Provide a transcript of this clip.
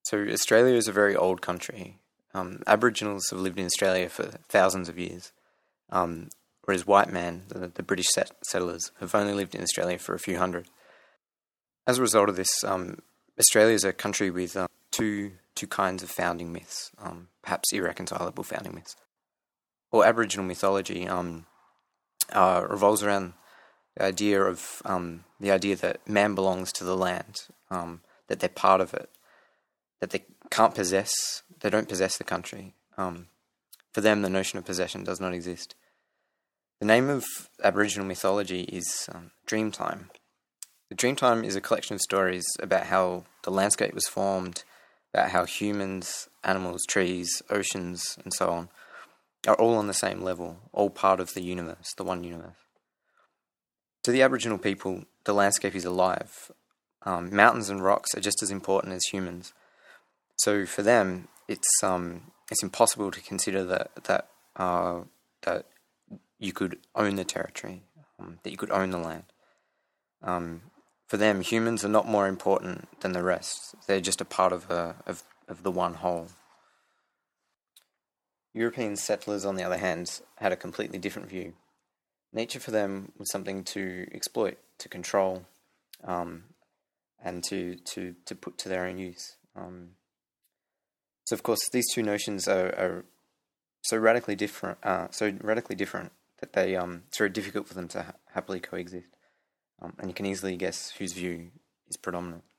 So Australia is a very old country. Aboriginals have lived in Australia for thousands of years, whereas white men, the British settlers, have only lived in Australia for a few hundred. As a result of this, Australia is a country with two kinds of founding myths, perhaps irreconcilable founding myths. Well, Aboriginal mythology revolves around the idea that man belongs to the land, that they're part of it, that they don't possess the country. For them, the notion of possession does not exist. The name of Aboriginal mythology is Dreamtime. The Dreamtime is a collection of stories about how the landscape was formed, about how humans, animals, trees, oceans, and so on are all on the same level, all part of the universe, the one universe. To the Aboriginal people, the landscape is alive. Mountains and rocks are just as important as humans. So for them, it's impossible to consider that you could own the territory, that you could own the land. For them, humans are not more important than the rest. They're just a part of the one whole. European settlers, on the other hand, had a completely different view. Nature for them was something to exploit, to control, and to put to their own use. So, of course, these two notions are so radically different that it's very difficult for them to happily coexist. And you can easily guess whose view is predominant.